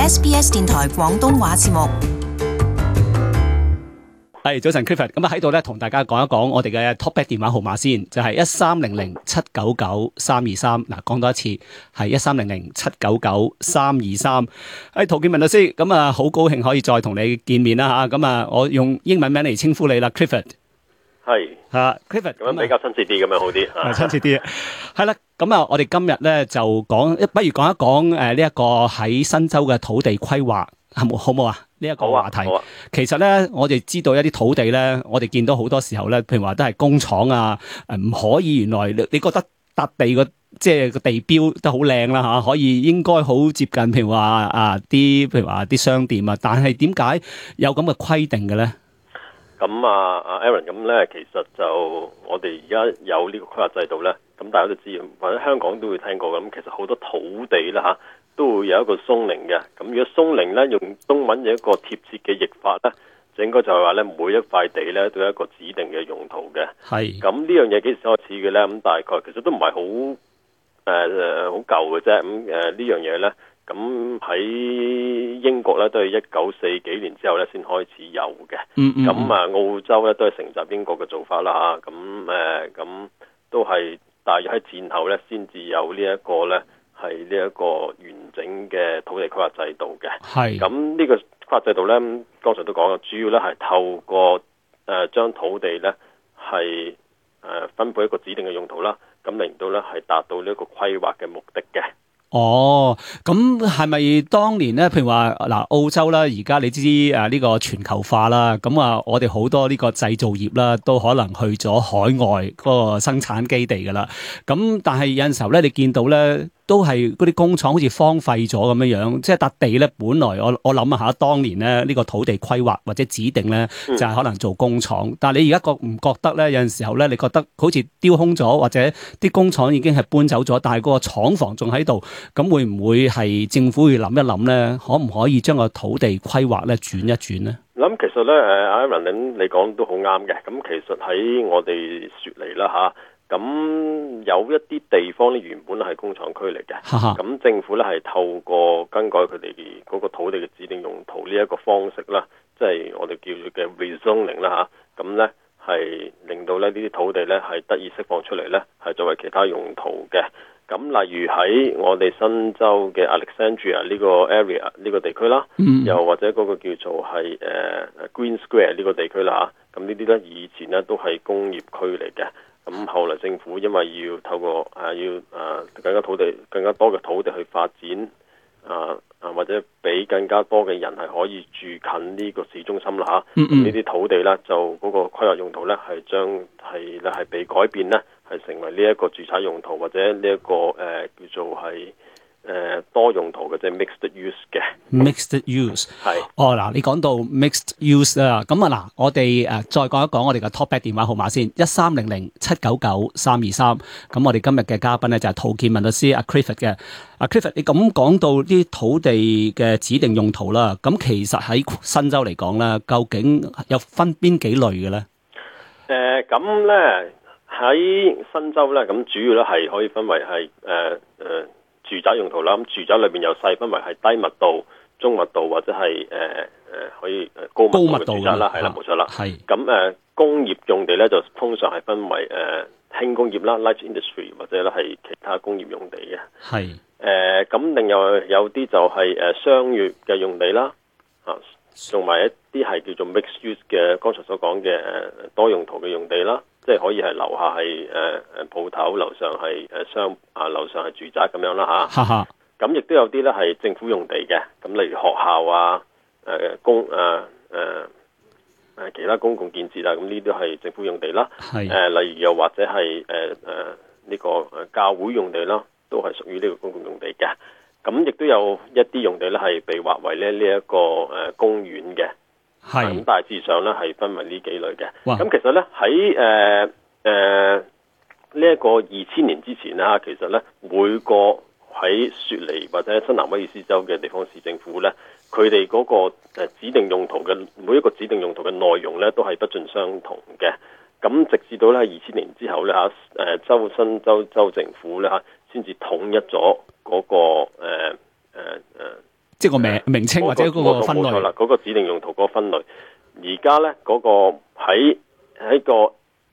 SBS 電台廣東話節目。 係早晨 Clifford， 咁喺度咧同大家講一講我哋嘅 Talkback 電話號碼先，就係1300-799-323。嗱，講多一次係1300-799-323。陶建文律師，咁啊好高興可以再同你見面啦吓，咁啊我用英文名嚟稱呼你啦 ，Clifford。 係吓 Clifford， 咁樣比較親切啲，咁樣好啲。 親切啲。係啦，咁啊我哋今日咧就講，不如講一講呢一個喺新州嘅土地規劃，好唔好啊？呢一個話題，其實咧，我哋知道一啲土地咧，我哋見到好多時候咧，譬如話都係工廠啊，唔可以。原來你覺得笪地個即係個地標都好靚啦嚇，可以應該好接近，譬如話譬如話啲商店啊，但係點解有咁嘅規定嘅咧？ 咁Aaron， 咁咧其實就我哋而家有呢個規劃制度咧，咁大家都知，或者香港都會聽過咁，其實好多土地啦嚇。都會有一個鬆齡嘅，咁如果鬆齡咧用中文有一個貼切嘅譯法咧，就應該就係話咧每一塊地咧都有一個指定嘅用途嘅。係。咁呢樣嘢幾時開始嘅咧？咁大概其實都唔係好好舊嘅啫。咁呢樣嘢咧，咁喺英國咧都係1940幾年之後咧先開始有嘅。咁澳洲咧都係承襲英國嘅做法啦嚇。咁都係大約喺戰後咧先至有呢一個咧。係呢一個完整嘅土地規劃制度嘅，係咁呢個規劃制度呢，剛才都講啦，主要呢係透過將土地呢係分配一個指定嘅用途啦，咁令到呢係達到呢一個規劃嘅目的嘅。 哦，咁係咪當年咧？譬如話嗱，澳洲啦，而家你知呢個全球化啦，咁我哋好多呢個製造業啦，都可能去咗海外嗰個生產基地噶啦。咁但係有陣時候咧，你見到咧，都係嗰啲工廠好似荒廢咗咁樣樣，即係笪地咧，本來我諗下，當年咧呢個土地規劃或者指定咧，就係可能做工廠。但係你而家覺唔覺得咧？有陣時候咧，你覺得好似丟空咗，或者啲工廠已經係搬走咗，但係嗰個廠房仲喺度。咁會唔會係政府要諗一諗咧？可唔可以將個土地規劃咧轉一轉咧？ 諗其實咧，Aaron 你講都好啱嘅。咁其實喺我哋雪梨啦嚇，咁有一啲地方咧原本係工廠區嚟嘅。咁政府咧係透過更改佢哋嗰個土地嘅指定用途呢一個方式啦，即係我哋叫做嘅 rezoning 啦嚇。咁咧係令到咧呢啲土地咧係得以釋放出嚟咧，係作為其他用途嘅。咁例如喺我哋新州嘅 Alexandria 呢個 area 呢個地區啦，又或者嗰個叫做係Green Square 呢個地區啦嚇，咁呢啲咧以前咧都係工業區嚟嘅，咁後來政府因為要透過更加多嘅土地去發展或者俾更加多嘅人係可以住近呢個市中心啦嚇，咁呢啲土地咧就嗰個規劃用途咧係係被改變咧。係成為呢一個住宅用途或者呢一個叫做係多用途嘅，即係 mixed use 嘅。 mixed use 係。嗱，你講到 mixed use 啦，咁嗱，我哋再講一講我哋嘅 Talkback 電話號碼先，1300-799-323。咁我哋今日嘅嘉賓咧就係陶建文律師阿 Clifford 嘅。阿 Clifford， 你咁講到啲土地嘅指定用途啦，咁其實喺新州嚟講咧，究竟有分邊幾類嘅咧？ 咁咧。喺新州咧，咁主要咧係可以分為係住宅用途啦。咁住宅裏邊又細分為係低密度、中密度或者係可以高密度嘅住宅啦，係啦，冇錯啦。係咁工業用地咧就通常係分為輕工業啦 （light industry） 或者咧係其他工業用地嘅。係咁另外有啲就係商業嘅用地啦，同埋一啲係叫做 mixed use 嘅，剛才所講嘅多用途嘅用地啦。即係可以係樓下係鋪頭，樓上係商樓上係住宅咁樣啦嚇。咁亦都有啲咧係政府用地嘅，咁例如學校啊、其他公共建設啊，咁呢啲係政府用地啦。例如又或者係呢個教會用地啦，都係屬於呢個公共用地嘅。咁亦都有一啲用地咧係被劃為咧呢一個公園嘅。咁大致上咧係分為呢幾類嘅。咁其實咧喺呢一個2000年之前啦，其實咧每個喺雪梨或者新南威爾斯州嘅地方市政府咧，佢哋嗰個指定用途嘅每一個指定用途嘅內容咧都係不盡相同嘅。咁直至到咧2000年之後咧新州州政府咧先至統一咗嗰個即係個名稱或者嗰個分類。 冇錯啦，嗰個指定用途嗰個分類。而家咧嗰個喺個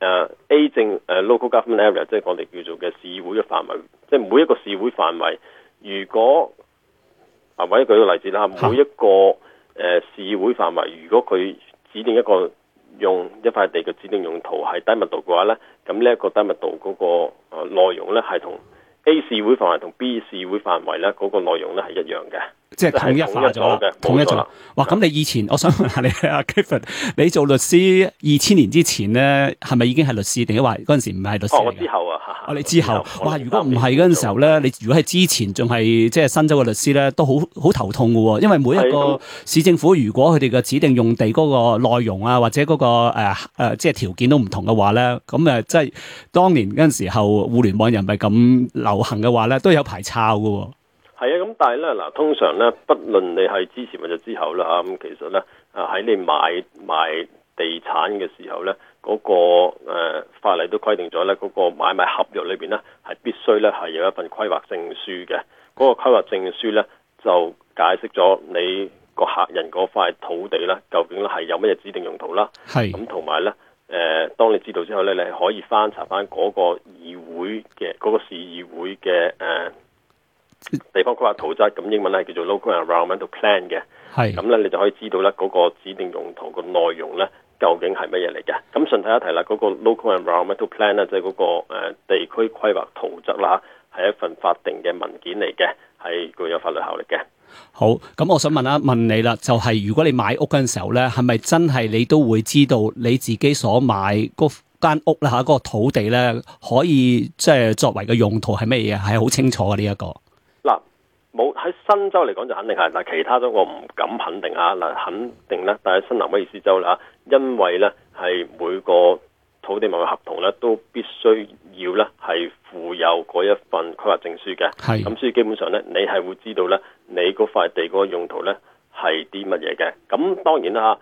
A 證local government area， 即係我哋叫做嘅市議會嘅範圍，即係每一個市會範圍，如果或者舉個例子啦，每一個市議會範圍，如果佢指定一個用一塊地嘅指定用途係低密度嘅話咧，咁呢一個低密度嗰個內容咧係同 A 市會範圍同 B 市會範圍咧嗰個內容咧係一樣嘅。 即係統一化咗嘅，統一咗。哇！咁你以前，我想問下你阿 Clifford， 你做律師2000年之前咧，係咪已經係律師，定係話嗰陣時唔係律師？ 我之後啊， 你之後，哇！如果唔係嗰陣時候咧，你如果係之前仲係即係新州嘅律師咧，都好頭痛嘅喎，因為每一個市政府如果佢哋嘅指定用地嗰個內容啊，或者嗰個即係條件都唔同嘅話咧，咁即係當年嗰陣時候互聯網又唔係咁流行嘅話咧，都有排抄嘅喎。 係啊，咁但係咧嗱，通常咧，不論你係之前或者之後啦嚇，咁其實咧喺你賣地產嘅時候咧，嗰個法例都規定咗咧，嗰個買賣合約裏邊咧係必須咧係有一份規劃證書嘅。嗰個規劃證書咧就解釋咗你個客人嗰塊土地咧究竟咧係有乜嘢指定用途啦。係咁同埋咧當你知道之後咧，你係可以翻查翻嗰個議會嘅嗰個市議會嘅地方規劃圖則，咁英文係叫做 Local Environmental Plan 嘅。係咁咧，你就可以知道咧嗰個指定用途個內容咧究竟係乜嘢嚟嘅。咁順帶一提啦，嗰個 Local Environmental Plan 咧，即係嗰個地區規劃圖則啦，係一份法定嘅文件嚟嘅，係具有法律效力嘅。 好，咁我想問你啦，就係如果你買屋嗰陣時候咧，係咪真係你都會知道你自己所買嗰間屋啦嚇，嗰個土地咧可以即係作為嘅用途係乜嘢？係好清楚嘅呢一個。 嗱，冇喺新州嚟講就肯定係，但係其他州我唔敢肯定啊。嗱，肯定咧，但係新南威爾斯州啦，因為咧係每個土地貿易合同咧都必須要咧係附有嗰一份規劃證書嘅。係咁，所以基本上咧，你係會知道咧，你嗰塊地嗰個用途咧係啲乜嘢嘅。咁當然啦，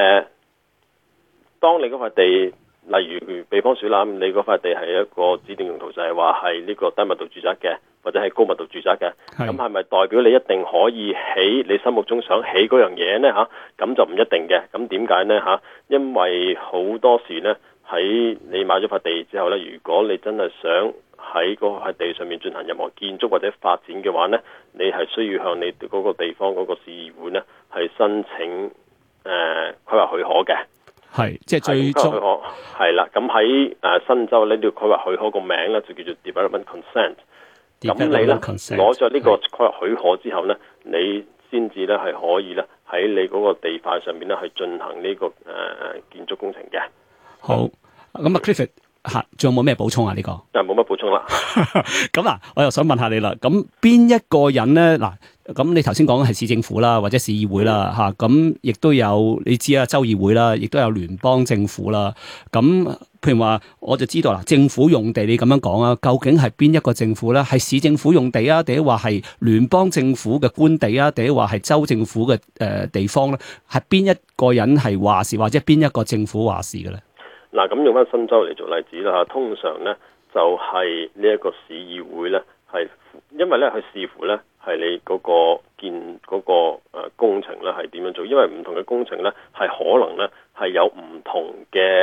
當你嗰塊地，例如比方說啦，你嗰塊地係一個指定用途，就係話係呢個低密度住宅嘅，或者係高密度住宅嘅。咁係咪代表你一定可以起你心目中想起嗰樣嘢呢？咁就唔一定嘅。咁點解呢？因為好多時呢，喺你買咗塊地之後呢，如果你真係想喺嗰塊地上面進行任何建築或者發展嘅話呢，你係需要向你嗰個地方嗰個市議會呢係申請規劃許可嘅。係，即係最終係啦。咁喺新州呢條規劃許可個名咧就叫做 Development Consent。咁你咧攞咗呢個規劃許可之後咧，你先至咧係可以咧喺你嗰個地塊上面咧去進行呢個建築工程嘅。好，咁啊 Clifford 仲有冇咩補充啊？呢個冇乜補充啦。 咁嗱，我又想問下你啦。咁邊一個人咧嗱？咁你頭先講嘅係市政府啦，或者市議會啦，咁亦都有你知啊，州議會啦，亦都有聯邦政府啦。咁譬如話，我就知道啦，政府用地你咁樣講啊，究竟係邊一個政府咧？係市政府用地啊，定係話係聯邦政府嘅官地啊，定係話係州政府嘅地方咧？係邊一個人係話事，或者邊一個政府話事嘅咧？ 嗱，咁用翻新州嚟做例子啦，通常咧就係呢一個市議會咧，係因為咧佢視乎咧係你嗰個建嗰個工程咧係點樣做，因為唔同嘅工程咧係可能咧係有唔同嘅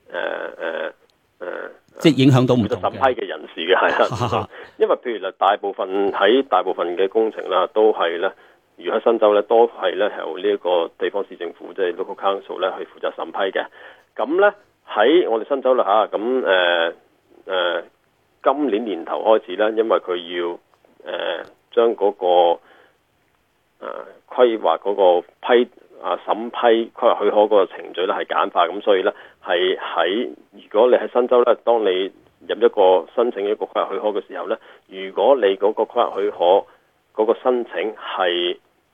即係影響到唔同審批嘅人士嘅，係啦。因為譬如啦，大部分嘅工程啦，都係咧，如果喺新州咧，都係咧由呢一個地方市政府即係 local council 咧去負責審批嘅。咁咧喺我哋新州啦嚇，咁今年年頭開始咧，因為佢要將嗰個規劃嗰個審批規劃許可嗰個程序咧係簡化，咁所以咧係喺如果你喺新州咧，當你入一個申請一個規劃許可嘅時候咧，如果你嗰個規劃許可嗰個申請係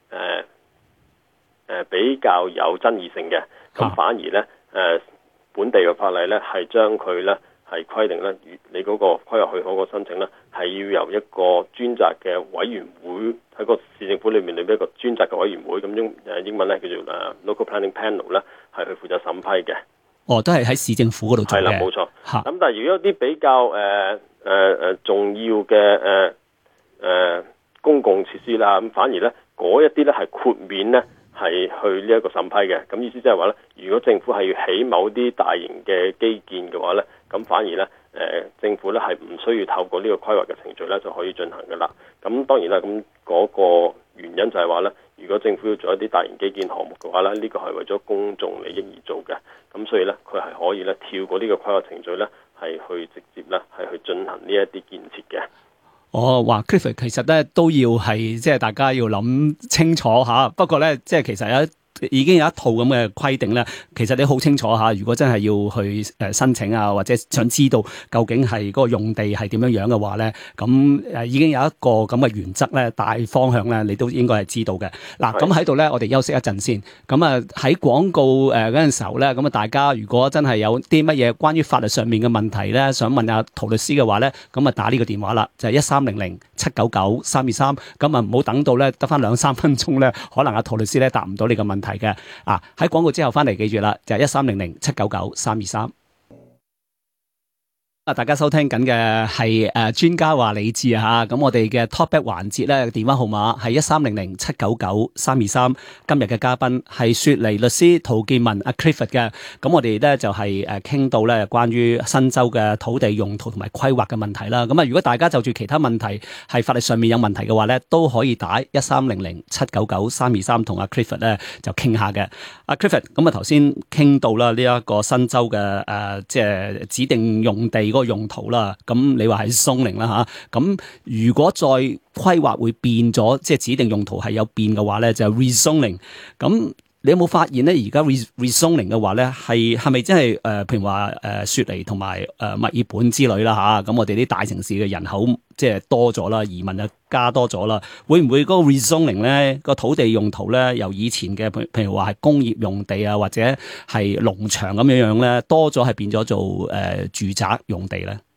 比較有爭議性嘅，咁反而咧本地嘅法例咧係將佢咧係規定咧，你嗰個規劃許可個申請咧係要由一個專責嘅委員會喺個市政府裏面一個專責嘅委員會，咁英文咧叫做Local Planning Panel 咧係去負責審批嘅。哦，都係喺市政府嗰度做嘅。係啦，冇錯。咁但係如果一啲比較重要嘅公共設施啦，咁反而咧嗰一啲咧係豁免咧係去呢一個審批嘅。咁意思即係話咧，如果政府係要起某啲大型嘅基建嘅話咧，咁反而咧政府咧係唔需要透過呢個規劃嘅程序咧就可以進行㗎啦。咁當然啦，咁嗰個原因就係話咧，如果政府要做一啲大型基建項目嘅話咧，呢個係為咗公眾利益而做嘅。咁所以咧，佢係可以咧跳過呢個規劃程序咧，係去直接咧係去進行呢一啲建設嘅。 我話 Clifford 其實咧都要係即係大家要諗清楚嚇，不過咧即係其實已經有一套咁嘅規定咧，其實你好清楚嚇。如果真係要去申請啊，或者想知道究竟係嗰個用地係點樣嘅話咧，咁已經有一個咁嘅原則咧，大方向咧，你都應該係知道嘅。嗱，咁喺度咧，我哋休息一陣先。咁啊喺廣告嗰陣時候咧，咁啊大家如果真係有啲乜嘢關於法律上面嘅問題咧，想問下陶律師嘅話咧，咁啊打呢個電話啦，就係1300-799-323。咁啊唔好等到咧得翻2-3分鐘咧，可能阿陶律師咧答唔到你嘅問題嘅。喺廣告之後翻嚟，記住啦，就係1300-799-323。大家收聽緊嘅係專家話你知啊，咁我哋嘅 topic 環節咧，電話號碼係1300-799-323。今日嘅嘉賓係雪梨律師陶建文阿 Clifford 嘅。咁我哋咧就係傾到咧關於新州嘅土地用途同埋規劃嘅問題啦。咁啊，如果大家就住其他問題係法律上面有問題嘅話咧，都可以打1300-799-323同阿 Clifford 咧就傾下嘅。阿 Clifford， 咁啊頭先傾到啦呢一個新州嘅即係指定用地嗰個用途啦，咁你話係 zoning 啦嚇，咁如果再規劃會變咗，即係指定用途係有變嘅話咧，就係 rezoning。咁你有冇發現咧？而家 rezoning 嘅話咧，係咪真係譬如話雪梨同埋墨爾本之類啦嚇？咁我哋啲大城市嘅人口即係多咗啦，移民就加多咗啦，會唔會嗰個 rezoning 咧個土地用途咧由以前嘅譬如話係工業用地啊，或者係農場咁樣咧，多咗係變咗做住宅用地咧？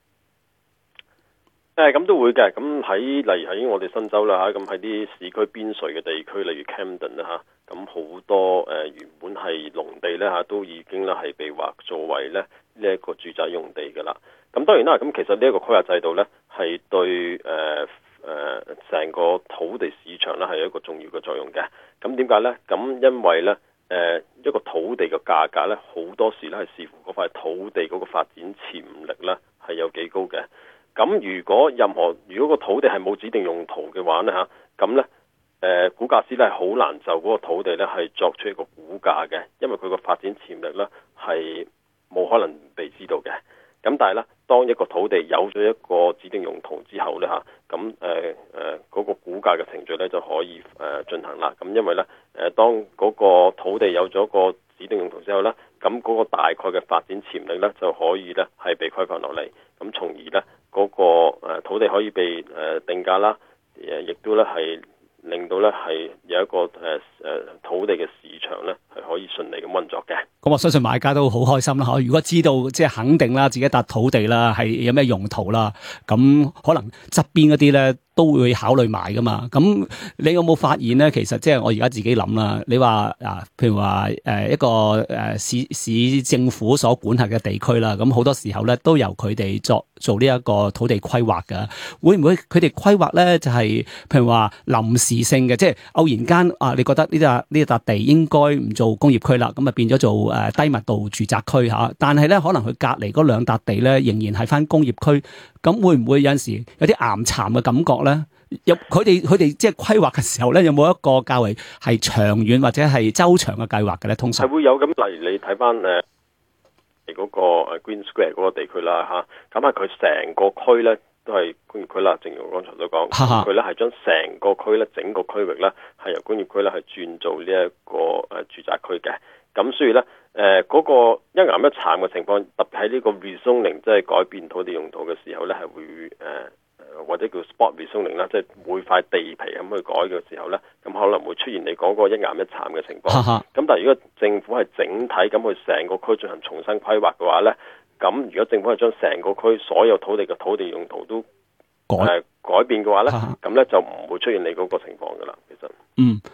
咁都會嘅。咁例如喺我哋新州啦嚇，咁喺啲市區邊陲嘅地區，例如 Camden 啦嚇，咁好多原本係農地咧嚇，都已經咧係被劃作為咧呢一個住宅用地㗎啦。咁當然啦，咁其實呢一個規劃制度咧係對成個土地市場咧係有一個重要嘅作用嘅。咁點解咧？咁因為咧一個土地嘅價格咧，好多時咧係視乎嗰塊土地嗰個發展潛力咧係有幾高嘅。咁如果個土地係冇指定用途嘅話咧嚇，咁咧估價師咧係好難就嗰個土地咧係作出一個估價嘅，因為佢個發展潛力咧係冇可能被知道嘅。咁但係咧，當一個土地有咗一個指定用途之後咧嚇，咁嗰個估價嘅程序咧就可以進行啦。咁因為咧當嗰個土地有咗個指定用途之後咧，咁嗰個大概嘅發展潛力咧就可以咧係被規範落嚟，咁從而咧嗰個土地可以被定價啦，亦都咧係令到咧係有一個土地嘅市場咧係可以順利咁運作嘅。咁我相信買家都好開心啦嚇！如果知道即係肯定啦，自己笪土地啦係有咩用途啦，咁可能側邊嗰啲咧都會考慮買噶嘛。咁你有冇發現咧？其實即係我而家自己諗啦。你話譬如話一個市政府所管轄嘅地區啦，咁好多時候咧都由佢哋做呢一個土地規劃㗎。會唔會佢哋規劃咧就係譬如話臨時性嘅，即係偶然間你覺得呢笪地應該唔做工業區啦，咁啊變咗做低密度住宅區嚇，但係咧可能佢隔離嗰兩笪地咧仍然係翻工業區，咁會唔會有陣時有啲岩巉嘅感覺咧？佢哋即係規劃嘅時候咧，有冇一個較為係長遠或者係周長嘅計劃嘅咧？通常係會有咁，例如你睇翻嗰個 Green Square 嗰個地區啦嚇，咁佢成個區咧都係工業區啦，正如我剛才所講，佢咧係將成個區咧整個區域咧係由工業區咧係轉做呢一個住宅區嘅。咁所以咧嗰個一岩一巉嘅情況，特別喺呢個 rezoning 即係改變土地用途嘅時候咧，係會或者叫 spot rezoning 啦，即係每塊地皮咁去改嘅時候咧，咁可能會出現你講個一岩一巉嘅情況。咁但係如果政府係整體咁去成個區進行重新規劃嘅話咧，咁如果政府係將成個區所有土地嘅土地用途都改變嘅話咧，咁咧就唔會出現你嗰個情況噶啦。其實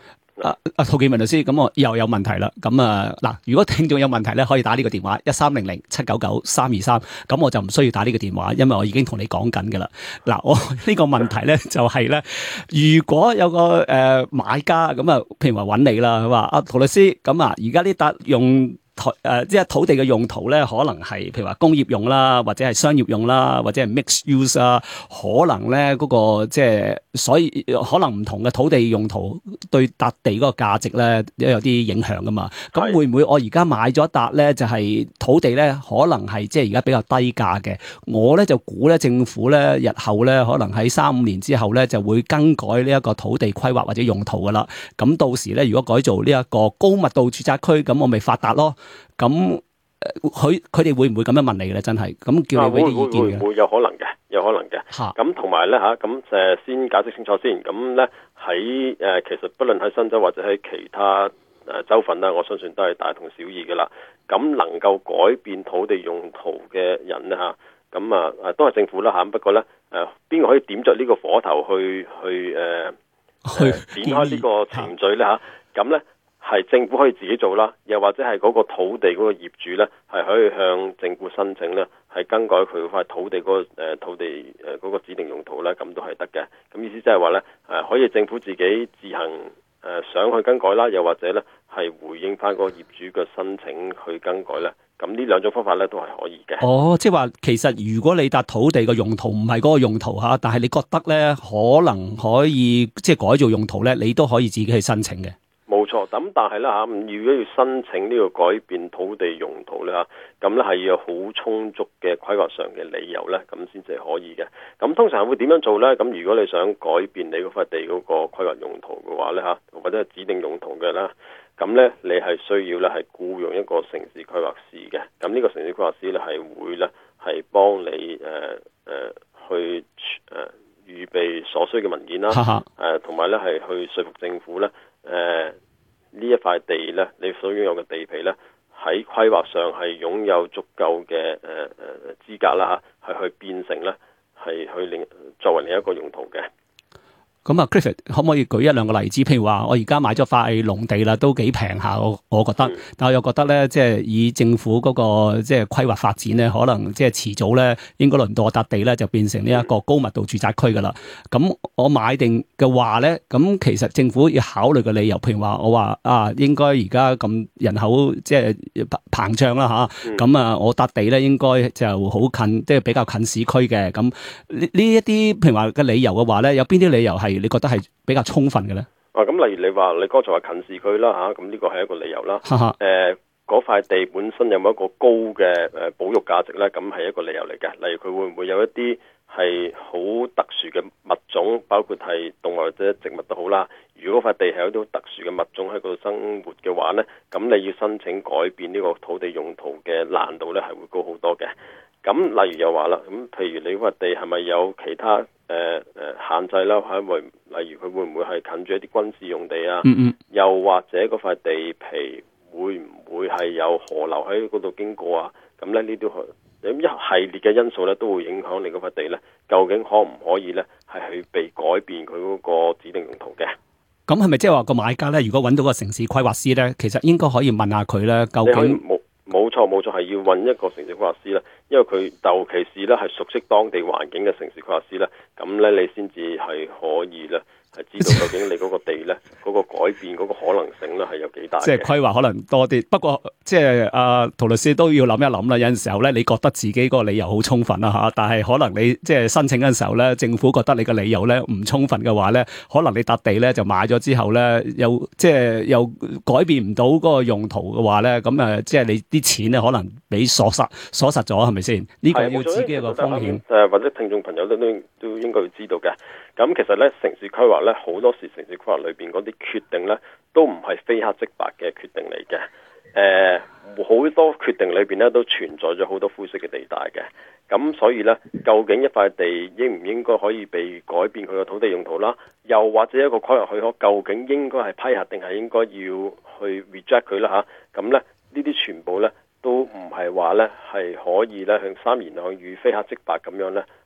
陶健文律師，咁我又有問題啦。咁嗱，如果聽眾有問題咧，可以打呢個電話1300-799-323，咁我就唔需要打呢個電話，因為我已經同你講緊噶啦。嗱，我呢個問題咧就係咧，如果有個買家咁啊，譬如話揾你啦，佢話陶律師，咁而家呢笪用即係土地嘅用途咧，可能係譬如話工業用啦，或者係商業用啦，或者係 mixed use 啊，可能咧嗰個即係所以可能唔同嘅土地用途對笪地嗰個價值咧都有啲影響噶嘛。咁會唔會我而家買咗一笪咧，就係土地咧，可能係即係而家比較低價嘅？我咧就估咧政府咧日後咧可能喺3-5年之後咧就會更改呢一個土地規劃或者用途噶啦。咁到時咧如果改做呢一個高密度住宅區，咁我咪發達咯。咁佢哋會唔會咁樣問你嘅咧？真係咁叫你俾啲意見嘅？ 會有可能嘅，有可能嘅。咁同埋咧咁先解釋清楚先。咁咧喺其實不論喺新州或者喺其他州份啦，我相信都係大同小異嘅啦。咁能夠改變土地用途嘅人咧咁都係政府啦不過咧邊個可以點着呢個火頭去點開呢個程序咧咁咧？係政府可以自己做啦，又或者係嗰個土地嗰個業主咧，係可以向政府申請咧，係更改佢塊土地嗰個土地嗰個指定用途咧，咁都係得嘅。咁意思即係話咧，可以政府自己自行想去更改啦，又或者咧係回應翻嗰個業主嘅申請去更改咧。咁呢兩種方法咧都係可以嘅。 哦，即係話其實如果你笪土地嘅用途唔係嗰個用途但係你覺得咧可能可以即係改造用途咧，你都可以自己去申請嘅。 冇錯，咁但係咧如果要申請呢個改變土地用途咧咁咧係要有好充足嘅規劃上嘅理由咧，咁先至可以嘅。咁通常會點樣做咧？咁如果你想改變你嗰塊地嗰個規劃用途嘅話咧或者係指定用途嘅啦，咁咧你係需要咧係僱用一個城市規劃師嘅。咁呢個城市規劃師咧係會咧係幫你去預備所需嘅文件啦，同埋咧係去說服政府咧呢一塊地咧，你所擁有嘅地皮咧，喺規劃上係擁有足夠嘅資格啦係去變成咧係去作為另一個用途嘅。 咁Clifford 可唔可以舉一兩個例子？譬如話我而家買咗塊農地啦，都幾平下，我覺得。但我又覺得咧，即係以政府嗰個即係規劃發展咧，可能即係遲早咧，應該輪到我笪地咧就變成呢一個高密度住宅區噶啦。咁我買定嘅話咧，咁其實政府要考慮嘅理由，譬如話我話應該而家咁人口即係膨脹啦咁我笪地咧應該就好近，即係比較近市區嘅。咁呢一啲譬如話嘅理由嘅話咧，有邊啲理由係你覺得係比較充分嘅咧？ 咁例如你話你剛才話近市區啦咁呢個係一個理由啦。嗰塊地本身有冇一個高嘅保育價值咧？咁係一個理由嚟嘅。例如佢會唔會有一啲係好特殊嘅物種，包括係動物或者植物都好啦。如果塊地係有啲特殊嘅物種喺嗰度生活嘅話咧，咁你要申請改變呢個土地用途嘅難度咧係會高好多嘅。咁例如又話啦，咁譬如你塊地係咪有其他限制啦？例如佢會唔會係近住一啲軍事用地啊？又或者嗰塊地皮會唔會係有河流喺嗰度經過啊？咁咧呢啲一系列嘅因素咧都會影響你嗰塊地咧，究竟可唔可以咧係去被改變佢嗰個指定用途嘅？ 咁係咪即係話個買家咧，如果揾到個城市規劃師咧，其實應該可以問下佢咧，究竟冇錯，係要揾一個城市規劃師咧，因為佢尤其是咧係熟悉當地環境嘅城市規劃師咧，咁咧你先至係可以咧係知道究竟你嗰個地咧嗰個改變嗰個可能性咧係有幾大嘅。 即係規劃可能多啲，不過即係陶律師都要諗一諗啦。有陣時候咧，你覺得自己個理由好充分啦但係可能你即係申請嗰陣時候咧，政府覺得你個理由咧唔充分嘅話咧，可能你笪地咧就買咗之後咧，又改變唔到嗰個用途嘅話咧，咁即係你啲錢咧可能俾鎖實咗，係咪先？呢個要自己一個風險。 或者聽眾朋友都應該要知道嘅。咁其實咧，城市規劃咧好多時城市規劃裏邊嗰啲決定咧，都唔係非黑即白嘅決定嚟嘅。好多決定裏邊咧都存在咗好多灰色嘅地帶嘅。咁所以咧，究竟一塊地應唔應該可以被改變佢嘅土地用途啦？又或者一個規劃許可，究竟應該係批核定係應該要去 reject 佢啦咁咧呢啲全部咧都唔係話咧係可以咧向三言兩語非黑即白咁樣咧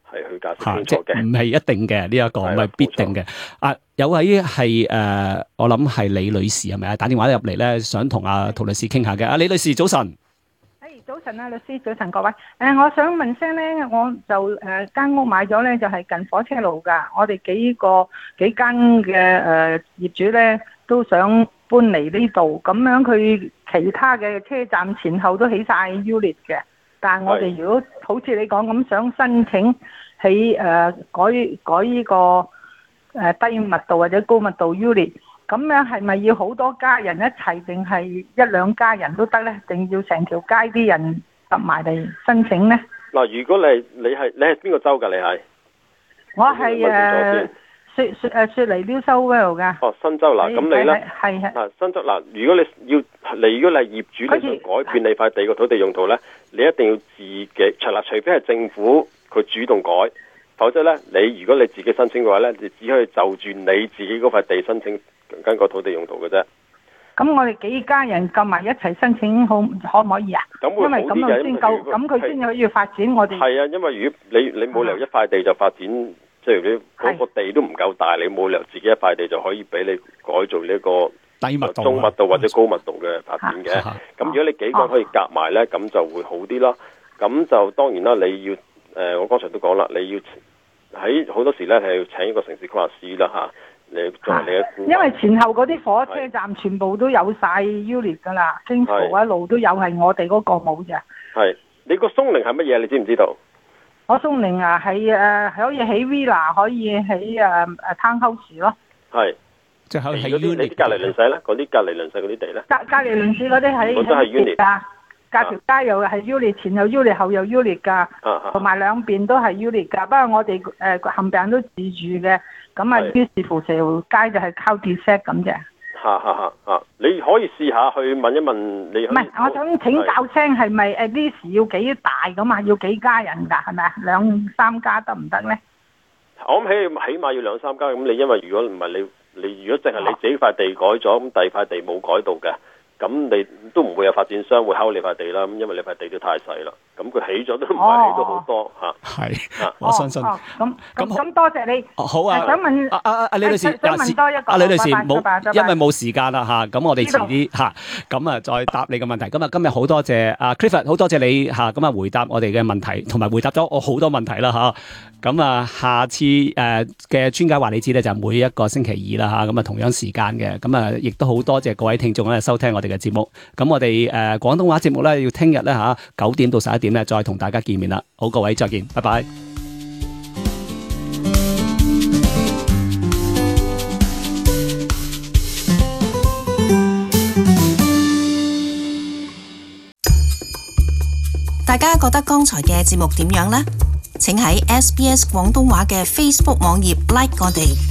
係去解釋清楚嘅， 唔係一定嘅呢一個，唔係必定嘅。有位係我諗係李女士係咪啊？打電話入嚟咧，想同陶律師傾下嘅。李女士早晨。 早晨啊，律師，早晨各位。我想問聲咧，我就間屋買咗咧，就係近火車路㗎。我哋幾間嘅業主咧都想搬嚟呢度，咁樣佢其他嘅車站前後都起晒 unit 嘅。但係我哋如果好似你講咁，想申請起改呢個低密度或者高密度 unit。咁樣係咪要好多家人一齊，定係一兩家人都得咧？定要成條街啲人集埋嚟申請咧？ 嗱，如果你係邊個州㗎？你係？我係雪梨 New South Wales 㗎。哦， 新州嗱，咁你咧？係新州嗱，如果你係業主，你想改變你塊地個土地用途咧，你一定要自己除非係政府佢主動改，否則咧，如果你自己申請嘅話咧，你只可以就住你自己嗰塊地申請跟個土地用途嘅啫。咁我哋幾家人夾埋一齊申請可唔可以啊？ 咁會好啲嘅，因為咁佢先可以發展我哋。 係啊，因為如果你冇理由一塊地就發展，即係你嗰個地都唔夠大，你冇理由自己一塊地就可以俾你改做呢個低密度、 中密度或者高密度嘅發展嘅。咁如果你幾個人可以夾埋咧，咁就會好啲咯。咁就當然啦，你要我剛才都講啦，你要喺好多時咧係要請一個城市規劃師啦嚇。你作為你嘅， 因為前後嗰啲火車站全部都有晒 unit 噶啦，經途一路都有，係我哋嗰個冇啫。 係你個松齡係乜嘢？你知唔知道？ 我松齡啊，係可以起 villa， 可以起townhouse 咯。係， 即係起 unit。你啲隔離鄰舍咧？嗰啲隔離鄰舍嗰啲地咧？隔離鄰舍嗰啲喺都係 unit 㗎。 隔條街又係 unit， 前有 unit， 後有 unit 噶，同埋兩邊都係 unit 噶。不過我哋冚唪唥都自住嘅，咁啊於是乎成條街就係靠 set 咁啫。 你可以試下去問一問你。唔係， 我想請教聲係咪呢時要幾大咁啊？要幾家人㗎？係咪啊？2、3家得唔得咧？ 我諗起碼要2、3家咁。你因為如果唔係你如果淨係你自己塊地改咗，咁第二塊地冇改到嘅。咁你都唔會有發展商會睺你塊地啦，咁因為你塊地都太細啦，咁佢起咗都唔係起到好多嚇。 係，我相信。 咁多謝你。 好啊。 想問李女士， 想問多一個。 李女士冇，因為冇時間啦嚇，咁我哋遲啲嚇，咁再答你嘅問題。咁啊，今日好多謝Clifford，好多謝你嚇，咁啊回答我哋嘅問題，同埋回答咗我好多問題啦嚇。咁啊，下次嘅專家話你知咧，就每一個星期二啦嚇，咁啊同樣時間嘅，咁啊亦都好多謝各位聽眾咧收聽我哋嘅節目。咁我哋廣東話節目咧要聽日咧嚇9點到11點咧再同大家見面啦。好，各位再見，拜拜。 大家覺得剛才嘅節目點樣呢？請喺SBS 廣東話嘅 Facebook 網頁 like 我哋。